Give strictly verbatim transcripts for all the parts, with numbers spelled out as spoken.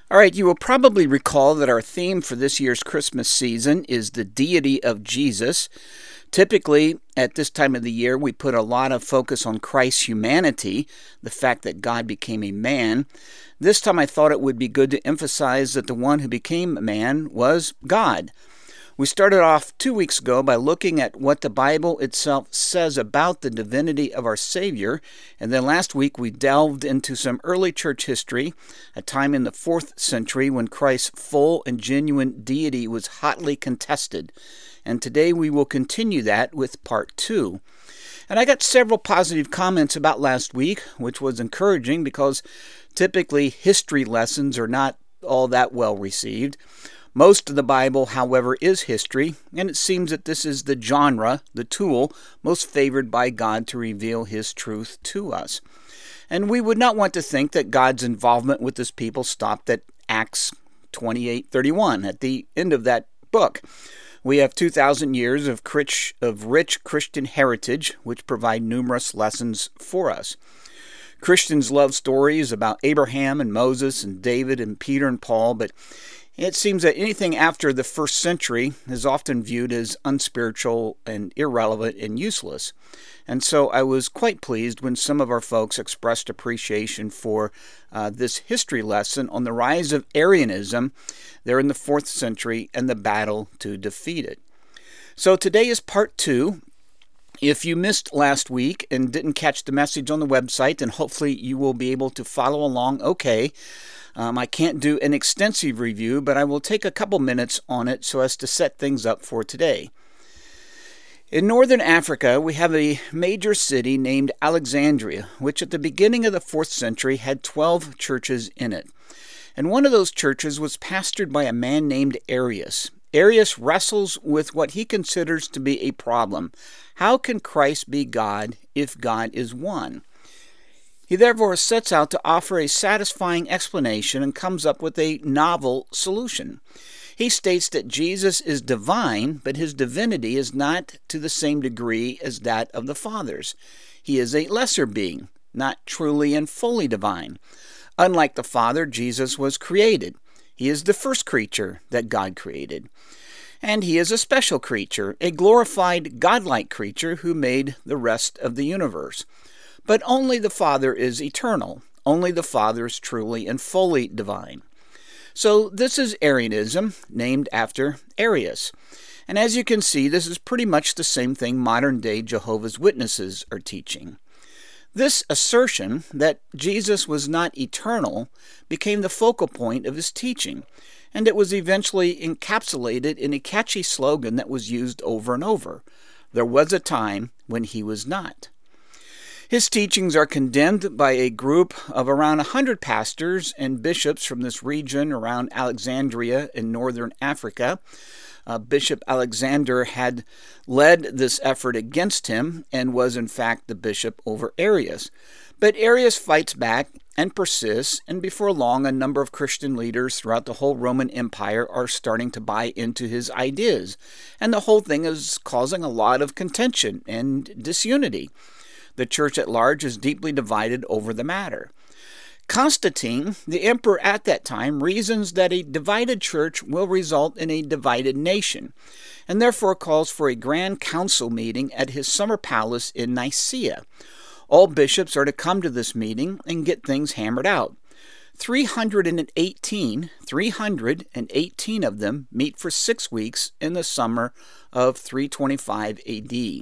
All right, you will probably recall that our theme for this year's Christmas season is the deity of Jesus. Typically, at this time of the year, we put a lot of focus on Christ's humanity, the fact that God became a man. This time I thought it would be good to emphasize that the one who became a man was God. We started off two weeks ago by looking at what the Bible itself says about the divinity of our Savior, and then last week we delved into some early church history, a time in the fourth century when Christ's full and genuine deity was hotly contested. And today we will continue that with part two. And I got several positive comments about last week, which was encouraging because typically history lessons are not all that well received. Most of the Bible, however, is history, and it seems that this is the genre, the tool, most favored by God to reveal His truth to us. And we would not want to think that God's involvement with His people stopped at Acts twenty-eight thirty-one, at the end of that book. We have two thousand years of rich, of rich Christian heritage, which provide numerous lessons for us. Christians love stories about Abraham and Moses and David and Peter and Paul, but it seems that anything after the first century is often viewed as unspiritual and irrelevant and useless. And so I was quite pleased when some of our folks expressed appreciation for uh, this history lesson on the rise of Arianism there in the fourth century and the battle to defeat it. So today is part two. If you missed last week and didn't catch the message on the website, then hopefully you will be able to follow along okay. Um, I can't do an extensive review, but I will take a couple minutes on it so as to set things up for today. In northern Africa, we have a major city named Alexandria, which at the beginning of the fourth century had twelve churches in it. And one of those churches was pastored by a man named Arius. Arius wrestles with what he considers to be a problem. How can Christ be God if God is one? He therefore sets out to offer a satisfying explanation and comes up with a novel solution. He states that Jesus is divine, but his divinity is not to the same degree as that of the Father's. He is a lesser being, not truly and fully divine. Unlike the Father, Jesus was created. He is the first creature that God created. And he is a special creature, a glorified, godlike creature who made the rest of the universe. But only the Father is eternal. Only the Father is truly and fully divine. So this is Arianism, named after Arius. And as you can see, this is pretty much the same thing modern-day Jehovah's Witnesses are teaching. This assertion that Jesus was not eternal became the focal point of his teaching, and it was eventually encapsulated in a catchy slogan that was used over and over. There was a time when he was not. His teachings are condemned by a group of around one hundred pastors and bishops from this region around Alexandria in northern Africa. Uh, Bishop Alexander had led this effort against him and was in fact the bishop over Arius. But Arius fights back and persists, and before long a number of Christian leaders throughout the whole Roman Empire are starting to buy into his ideas. And the whole thing is causing a lot of contention and disunity. The church at large is deeply divided over the matter. Constantine, the emperor at that time, reasons that a divided church will result in a divided nation, and therefore calls for a grand council meeting at his summer palace in Nicaea. All bishops are to come to this meeting and get things hammered out. three hundred eighteen, three hundred eighteen of them meet for six weeks in the summer of three twenty-five A D.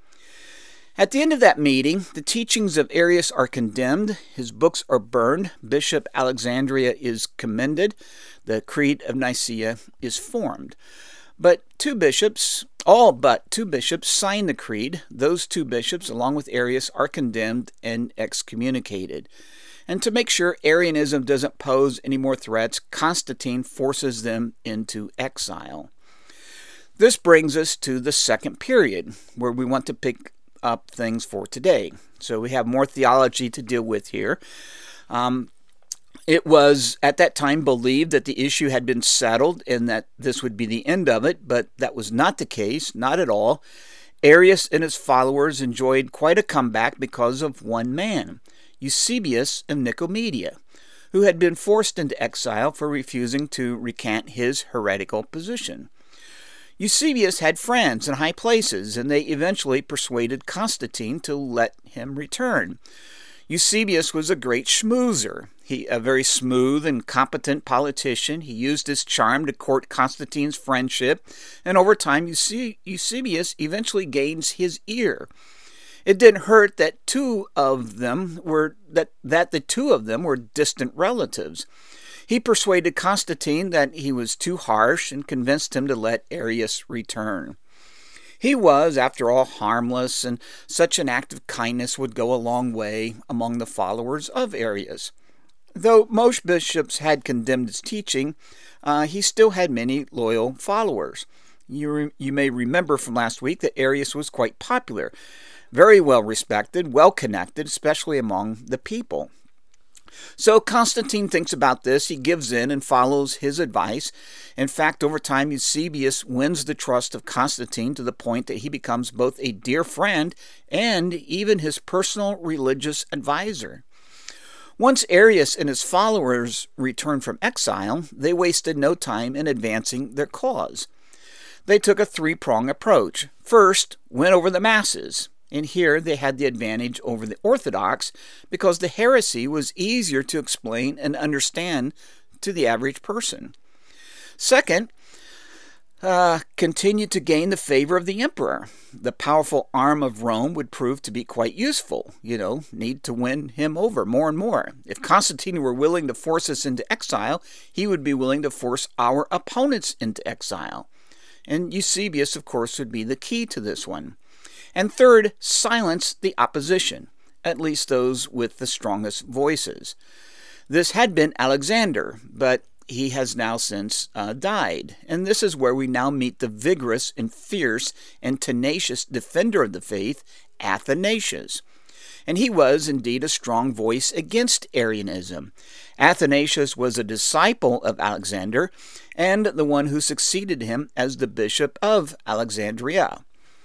At the end of that meeting, the teachings of Arius are condemned, his books are burned, Bishop Alexandria is commended, the Creed of Nicaea is formed. But two bishops, all but two bishops, sign the creed. Those two bishops, along with Arius, are condemned and excommunicated. And to make sure Arianism doesn't pose any more threats, Constantine forces them into exile. This brings us to the second period, where we want to pick up things for today. So we have more theology to deal with here. Um, it was at that time believed that the issue had been settled and that this would be the end of it, but that was not the case, not at all. Arius and his followers enjoyed quite a comeback because of one man, Eusebius of Nicomedia, who had been forced into exile for refusing to recant his heretical position. Eusebius had friends in high places, and they eventually persuaded Constantine to let him return. Eusebius was a great schmoozer. He, a very smooth and competent politician. He used his charm to court Constantine's friendship, and over time Euse- Eusebius eventually gains his ear. It didn't hurt that two of them were that, that the two of them were distant relatives. He persuaded Constantine that he was too harsh and convinced him to let Arius return. He was, after all, harmless, and such an act of kindness would go a long way among the followers of Arius. Though most bishops had condemned his teaching, uh, he still had many loyal followers. You, re- you may remember from last week that Arius was quite popular, very well respected, well connected, especially among the people. So Constantine thinks about this, he gives in and follows his advice. In fact, over time, Eusebius wins the trust of Constantine to the point that he becomes both a dear friend and even his personal religious advisor. Once Arius and his followers returned from exile, they wasted no time in advancing their cause. They took a three-pronged approach. First, win over the masses. And here they had the advantage over the Orthodox because the heresy was easier to explain and understand to the average person. Second, uh, continued to gain the favor of the emperor. The powerful arm of Rome would prove to be quite useful. You know, need to win him over more and more. If Constantine were willing to force us into exile, he would be willing to force our opponents into exile. And Eusebius, of course, would be the key to this one. And third, silence the opposition, at least those with the strongest voices. This had been Alexander, but he has now since uh, died. And this is where we now meet the vigorous and fierce and tenacious defender of the faith, Athanasius. And he was indeed a strong voice against Arianism. Athanasius was a disciple of Alexander and the one who succeeded him as the bishop of Alexandria.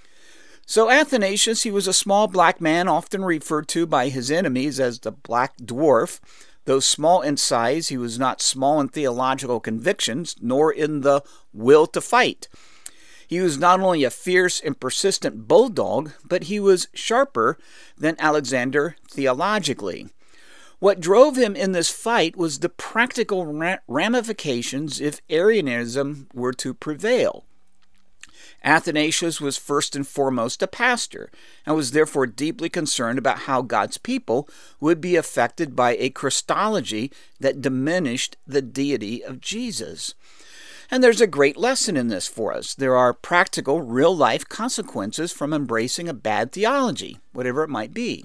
So Athanasius, he was a small black man often referred to by his enemies as the Black Dwarf. Though small in size, he was not small in theological convictions, nor in the will to fight. He was not only a fierce and persistent bulldog, but he was sharper than Alexander theologically. What drove him in this fight was the practical ramifications if Arianism were to prevail. Athanasius was first and foremost a pastor, and was therefore deeply concerned about how God's people would be affected by a Christology that diminished the deity of Jesus. And there's a great lesson in this for us. There are practical, real-life consequences from embracing a bad theology, whatever it might be.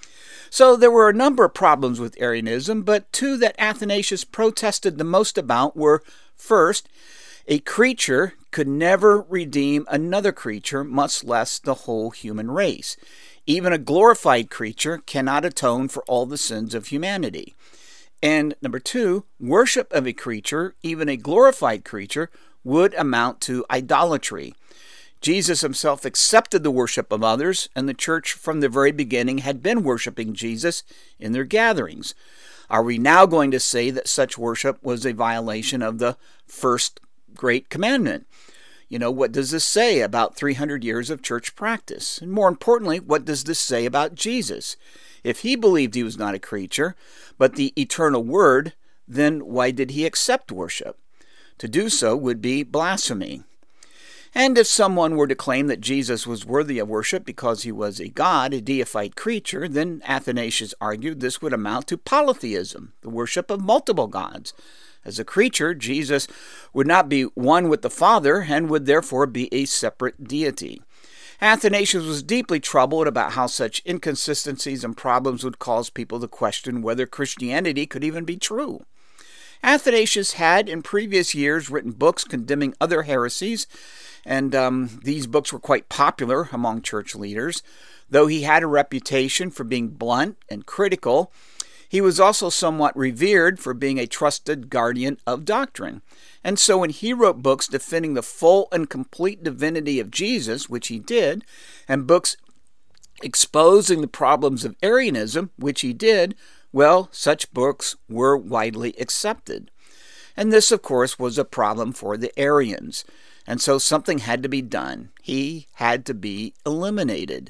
So there were a number of problems with Arianism, but two that Athanasius protested the most about were, first, a creature could never redeem another creature, much less the whole human race. Even a glorified creature cannot atone for all the sins of humanity. And number two, worship of a creature, even a glorified creature, would amount to idolatry. Jesus himself accepted the worship of others, and the church from the very beginning had been worshiping Jesus in their gatherings. Are we now going to say that such worship was a violation of the first great commandment? You know, what does this say about three hundred years of church practice? And more importantly, what does this say about Jesus? If he believed he was not a creature, but the eternal Word, then why did he accept worship? To do so would be blasphemy. And if someone were to claim that Jesus was worthy of worship because he was a god, a deified creature, then Athanasius argued this would amount to polytheism, the worship of multiple gods. As a creature, Jesus would not be one with the Father and would therefore be a separate deity. Athanasius was deeply troubled about how such inconsistencies and problems would cause people to question whether Christianity could even be true. Athanasius had, in previous years, written books condemning other heresies, and um, these books were quite popular among church leaders. Though he had a reputation for being blunt and critical, he was also somewhat revered for being a trusted guardian of doctrine. And so when he wrote books defending the full and complete divinity of Jesus, which he did, and books exposing the problems of Arianism, which he did, well, such books were widely accepted. And this, of course, was a problem for the Arians. And so something had to be done. He had to be eliminated.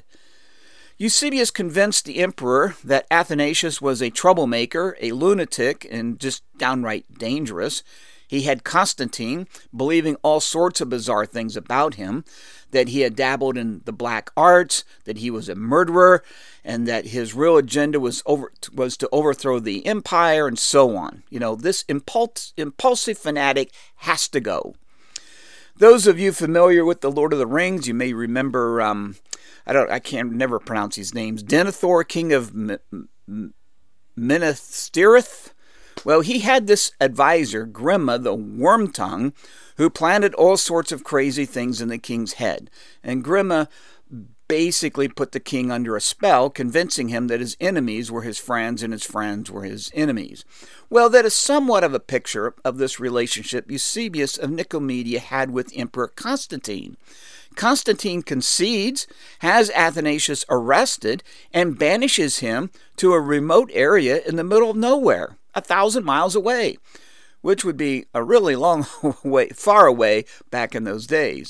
Eusebius convinced the emperor that Athanasius was a troublemaker, a lunatic, and just downright dangerous. He had Constantine believing all sorts of bizarre things about him, that he had dabbled in the black arts, that he was a murderer, and that his real agenda was over was to overthrow the empire, and so on. You know, this impuls- impulsive fanatic has to go. Those of you familiar with the Lord of the Rings, you may remember, um, I don't, I can't never pronounce these names, Denethor, king of M- M- Minas Tirith. Well, he had this advisor, Grima the Wormtongue, who planted all sorts of crazy things in the king's head. And Grima basically put the king under a spell, convincing him that his enemies were his friends and his friends were his enemies. Well, that is somewhat of a picture of this relationship Eusebius of Nicomedia had with Emperor Constantine. Constantine concedes, has Athanasius arrested, and banishes him to a remote area in the middle of nowhere, a thousand miles away, which would be a really long way, far away back in those days.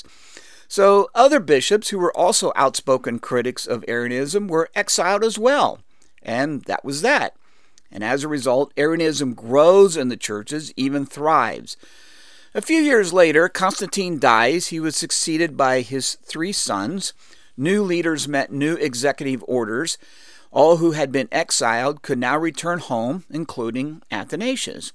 So other bishops who were also outspoken critics of Arianism were exiled as well, and that was that. And as a result, Arianism grows in the churches, even thrives. A few years later, Constantine dies. He was succeeded by his three sons. New leaders met new executive orders. All who had been exiled could now return home, including Athanasius.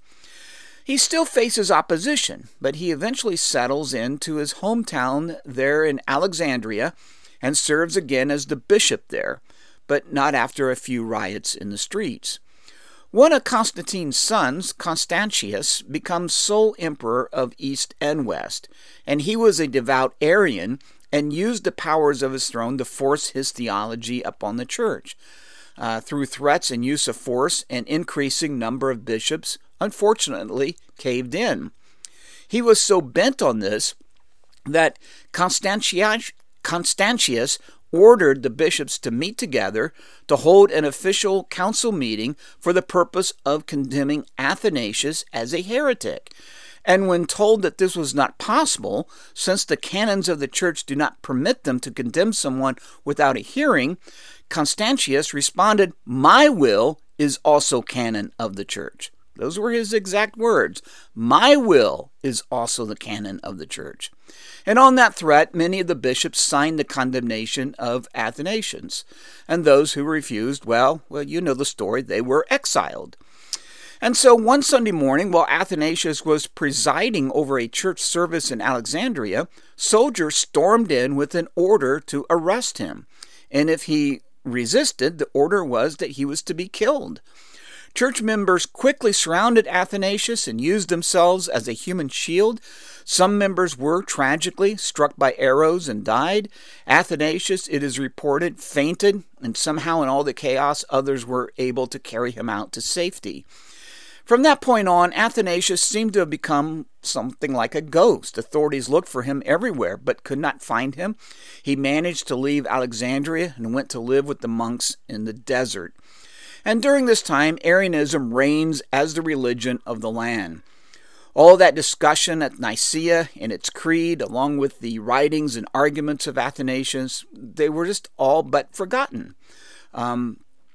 He still faces opposition, but he eventually settles into his hometown there in Alexandria and serves again as the bishop there, but not after a few riots in the streets. One of Constantine's sons, Constantius, becomes sole emperor of East and West, and he was a devout Arian and used the powers of his throne to force his theology upon the church. Uh, through threats and use of force, an increasing number of bishops, unfortunately, caved in. He was so bent on this that Constantius, Constantius ordered the bishops to meet together to hold an official council meeting for the purpose of condemning Athanasius as a heretic. And when told that this was not possible, since the canons of the church do not permit them to condemn someone without a hearing, Constantius responded, "My will is also canon of the church." Those were his exact words. "My will is also the canon of the church." And on that threat, many of the bishops signed the condemnation of Athanasius. And those who refused, well, well, you know the story, they were exiled. And so one Sunday morning, while Athanasius was presiding over a church service in Alexandria, soldiers stormed in with an order to arrest him. And if he resisted, the order was that he was to be killed. Church members quickly surrounded Athanasius and used themselves as a human shield. Some members were tragically struck by arrows and died. Athanasius, it is reported, fainted, and somehow in all the chaos, others were able to carry him out to safety. From that point on, Athanasius seemed to have become something like a ghost. Authorities looked for him everywhere, but could not find him. He managed to leave Alexandria and went to live with the monks in the desert. And during this time, Arianism reigns as the religion of the land. All that discussion at Nicaea and its creed, along with the writings and arguments of Athanasius, they were just all but forgotten. Um,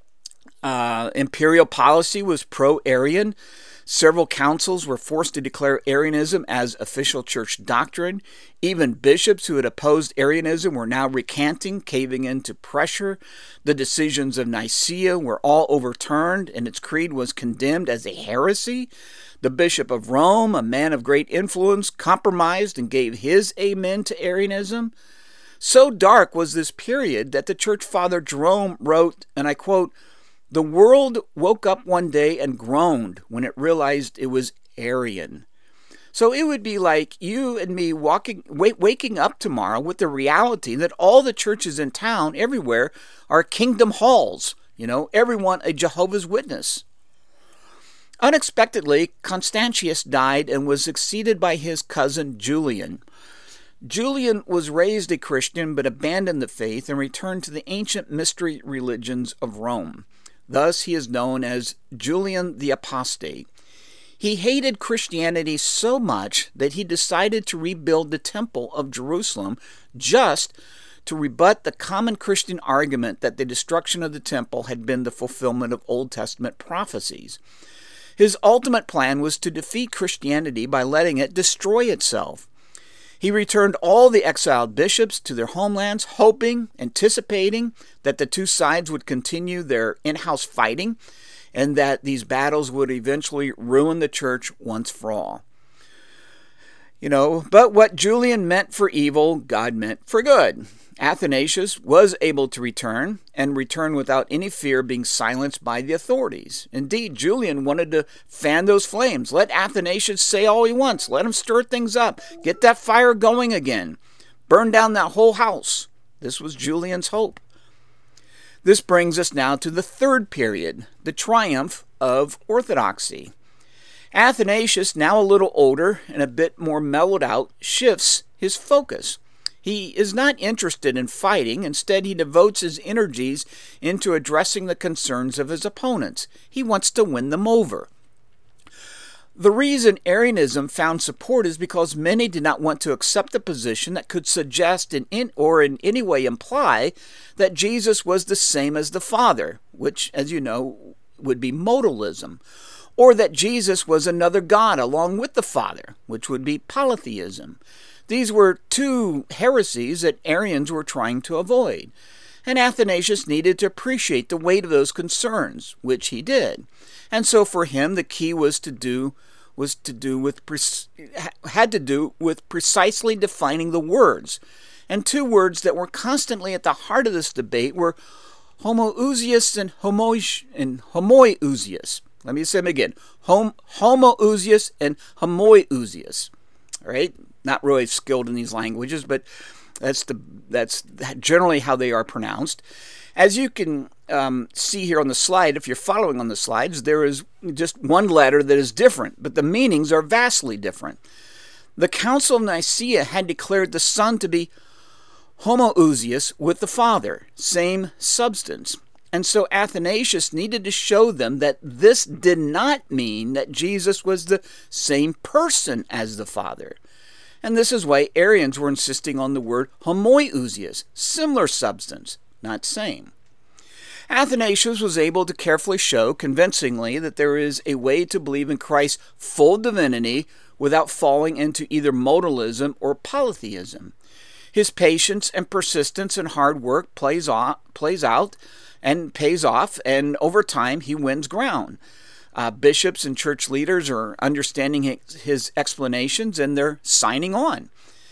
uh, imperial policy was pro-Arian. Several councils were forced to declare Arianism as official church doctrine. Even bishops who had opposed Arianism were now recanting, caving into pressure. The decisions of Nicaea were all overturned, and its creed was condemned as a heresy. The Bishop of Rome, a man of great influence, compromised and gave his amen to Arianism. So dark was this period that the church father Jerome wrote, and I quote, "The world woke up one day and groaned when it realized it was Arian." So it would be like you and me walking, wait, waking up tomorrow with the reality that all the churches in town, everywhere, are kingdom halls. You know, everyone a Jehovah's Witness. Unexpectedly, Constantius died and was succeeded by his cousin Julian. Julian was raised a Christian but abandoned the faith and returned to the ancient mystery religions of Rome. Thus, he is known as Julian the Apostate. He hated Christianity so much that he decided to rebuild the Temple of Jerusalem just to rebut the common Christian argument that the destruction of the temple had been the fulfillment of Old Testament prophecies. His ultimate plan was to defeat Christianity by letting it destroy itself. He returned all the exiled bishops to their homelands, hoping, anticipating that the two sides would continue their in-house fighting and that these battles would eventually ruin the church once for all. You know, but what Julian meant for evil, God meant for good. Athanasius was able to return, and return without any fear being silenced by the authorities. Indeed, Julian wanted to fan those flames. Let Athanasius say all he wants. Let him stir things up. Get that fire going again. Burn down that whole house. This was Julian's hope. This brings us now to the third period, the triumph of orthodoxy. Athanasius, now a little older and a bit more mellowed out, shifts his focus. He is not interested in fighting. Instead, he devotes his energies into addressing the concerns of his opponents. He wants to win them over. The reason Arianism found support is because many did not want to accept a position that could suggest in, in, or in any way imply that Jesus was the same as the Father, which, as you know, would be modalism, or that Jesus was another God along with the Father, which would be polytheism. These were two heresies that Arians were trying to avoid, and Athanasius needed to appreciate the weight of those concerns, which he did. And so for him, the key was to do was to do with had to do with precisely defining the words. And two words that were constantly at the heart of this debate were homoousios and homoiousios. and homoiousios. Let me say them again. Hom- homoousios and homoiousios. All right? Not really skilled in these languages, but that's the that's generally how they are pronounced. As you can um, see here on the slide, if you're following on the slides, there is just one letter that is different, but the meanings are vastly different. The Council of Nicaea had declared the Son to be homoousios with the Father, same substance. And so Athanasius needed to show them that this did not mean that Jesus was the same person as the Father. And this is why Arians were insisting on the word homoiousios, similar substance, not same. Athanasius was able to carefully show convincingly that there is a way to believe in Christ's full divinity without falling into either modalism or polytheism. His patience and persistence and hard work plays, off, plays out and pays off, and over time he wins ground. Uh, bishops and church leaders are understanding his, his explanations, and they're signing on.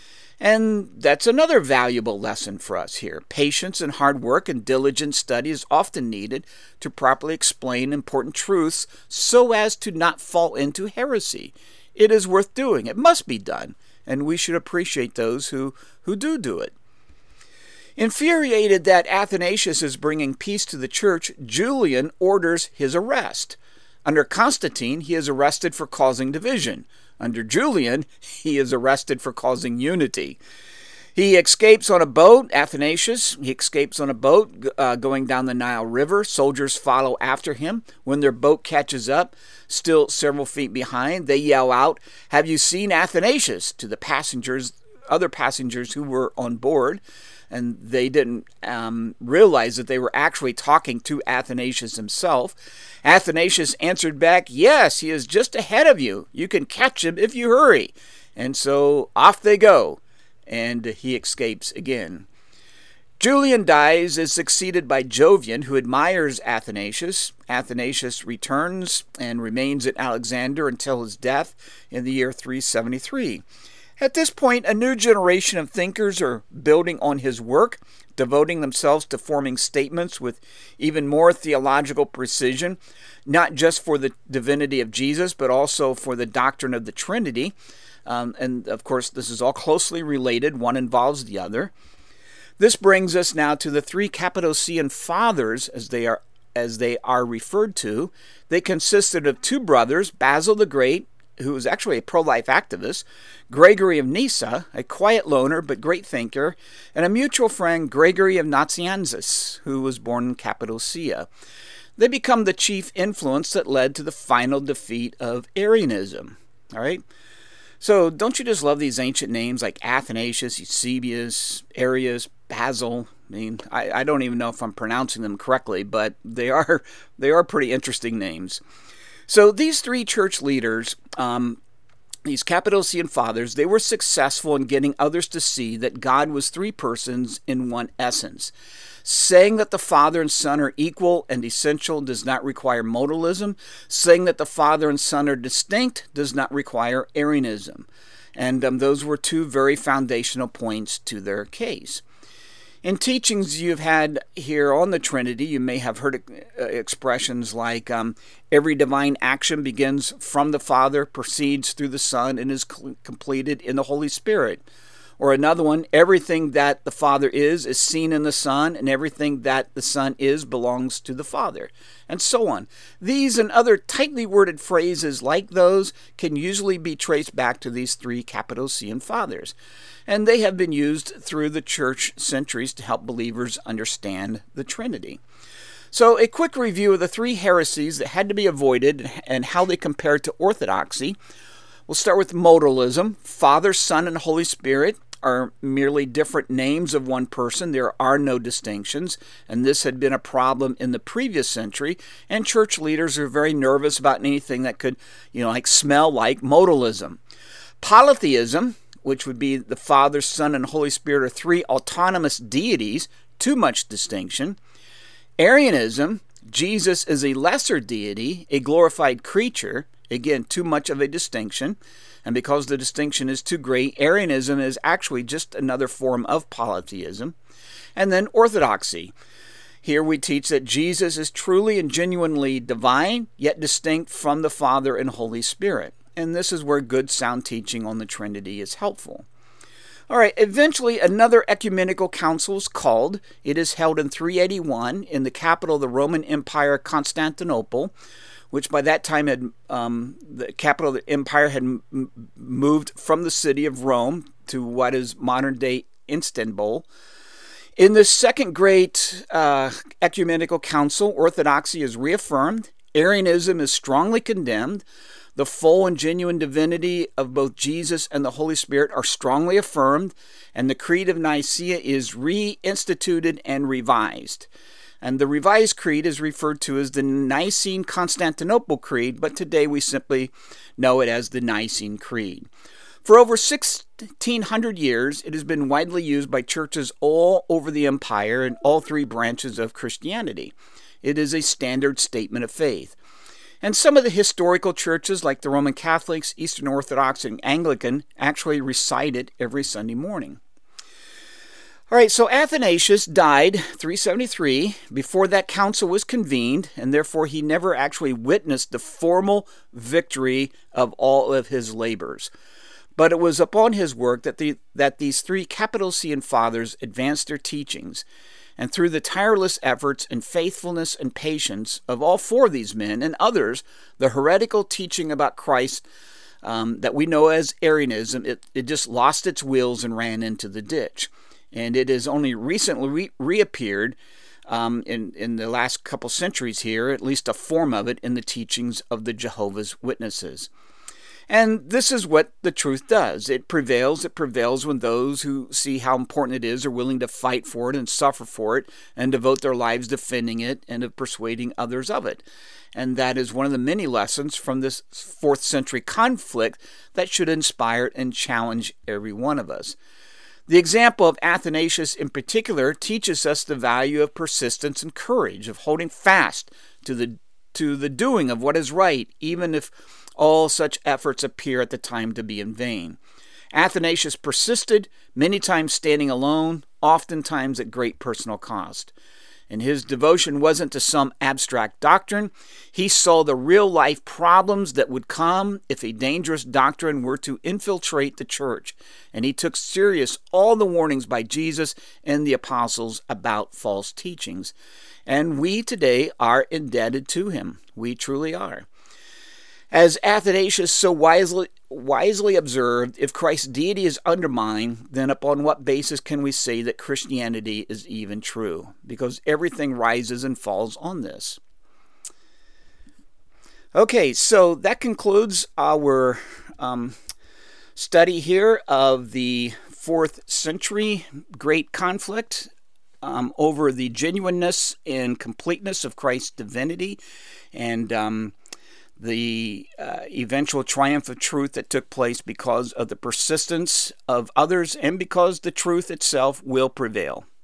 And that's another valuable lesson for us here. Patience and hard work and diligent study is often needed to properly explain important truths so as to not fall into heresy. It is worth doing. It must be done, and we should appreciate those who, who do do it. Infuriated that Athanasius is bringing peace to the church, Julian orders his arrest. Under Constantine, he is arrested for causing division. Under Julian, he is arrested for causing unity. He escapes on a boat, Athanasius. He escapes on a boat uh, going down the Nile River. Soldiers follow after him. When their boat catches up, still several feet behind, they yell out, "Have you seen Athanasius?" to the passengers, other passengers who were on board. And they didn't um, realize that they were actually talking to Athanasius himself. Athanasius answered back, "Yes, he is just ahead of you. You can catch him if you hurry." And so off they go, and he escapes again. Julian dies, is succeeded by Jovian, who admires Athanasius. Athanasius returns and remains at Alexander until his death in the year three seventy-three. At this point, a new generation of thinkers are building on his work, devoting themselves to forming statements with even more theological precision, not just for the divinity of Jesus, but also for the doctrine of the Trinity. Um, and, of course, this is all closely related. One involves the other. This brings us now to the three Cappadocian fathers, as they are, as they are referred to. They consisted of two brothers, Basil the Great, who was actually a pro-life activist, Gregory of Nyssa, a quiet loner but great thinker, and a mutual friend, Gregory of Nazianzus, who was born in Cappadocia. they become the chief influence that led to the final defeat of Arianism. All right? So don't you just love these ancient names like Athanasius, Eusebius, Arius, Basil? I mean, I, I don't even know if I'm pronouncing them correctly, but they are they are pretty interesting names. So these three church leaders, um, these Cappadocian fathers, they were successful in getting others to see that God was three persons in one essence. Saying that the Father and Son are equal and essential does not require modalism. Saying that the Father and Son are distinct does not require Arianism. And um, those were two very foundational points to their case. In teachings you've had here on the Trinity, you may have heard uh, expressions like um, every divine action begins from the Father, proceeds through the Son, and is cl- completed in the Holy Spirit. Or another one, everything that the Father is is seen in the Son, and everything that the Son is belongs to the Father, and so on. These and other tightly worded phrases like those can usually be traced back to these three Cappadocian fathers, and they have been used through the church centuries to help believers understand the Trinity. So a quick review of the three heresies that had to be avoided and how they compare to orthodoxy. We'll start with modalism. Father, Son, and Holy Spirit are merely different names of one person. There are no distinctions, and this had been a problem in the previous century, and church leaders are very nervous about anything that could, you know, like smell like modalism. Polytheism, which would be the Father, Son, and Holy Spirit are three autonomous deities, too much distinction. Arianism, Jesus is a lesser deity, a glorified creature, again, too much of a distinction. And because the distinction is too great, Arianism is actually just another form of polytheism. And then orthodoxy. Here we teach that Jesus is truly and genuinely divine, yet distinct from the Father and Holy Spirit. And this is where good sound teaching on the Trinity is helpful. All right, eventually another ecumenical council is called. It is held in three eighty-one in the capital of the Roman Empire, Constantinople, which by that time had um, the capital of the empire had m- moved from the city of Rome to what is modern-day Istanbul. In the second great uh, ecumenical council, orthodoxy is reaffirmed. Arianism is strongly condemned. The full and genuine divinity of both Jesus and the Holy Spirit are strongly affirmed, and the Creed of Nicaea is reinstituted and revised. And the Revised Creed is referred to as the Nicene-Constantinople Creed, but today we simply know it as the Nicene Creed. For over sixteen hundred years, it has been widely used by churches all over the empire in all three branches of Christianity. It is a standard statement of faith. And some of the historical churches, like the Roman Catholics, Eastern Orthodox, and Anglican, actually recite it every Sunday morning. All right, so Athanasius died three seventy-three before that council was convened, and therefore he never actually witnessed the formal victory of all of his labors. But it was upon his work that the that these three Cappadocian fathers advanced their teachings, and through the tireless efforts and faithfulness and patience of all four of these men and others, the heretical teaching about Christ um, that we know as Arianism, it, it just lost its wheels and ran into the ditch. And it has only recently re- reappeared um, in, in the last couple centuries here, at least a form of it, in the teachings of the Jehovah's Witnesses. And this is what the truth does. It prevails. It prevails when those who see how important it is are willing to fight for it and suffer for it and devote their lives defending it and of persuading others of it. And that is one of the many lessons from this fourth century conflict that should inspire and challenge every one of us. The example of Athanasius in particular teaches us the value of persistence and courage, of holding fast to the to the doing of what is right, even if all such efforts appear at the time to be in vain. Athanasius persisted, many times standing alone, oftentimes at great personal cost. And his devotion wasn't to some abstract doctrine. He saw the real-life problems that would come if a dangerous doctrine were to infiltrate the church. And he took serious all the warnings by Jesus and the apostles about false teachings. And we today are indebted to him. We truly are. As Athanasius so wisely wisely observed, if Christ's deity is undermined, then upon what basis can we say that Christianity is even true? Because everything rises and falls on this. Okay, so that concludes our um, study here of the fourth century great conflict um, over the genuineness and completeness of Christ's divinity, and um, the uh, eventual triumph of truth that took place because of the persistence of others and because the truth itself will prevail.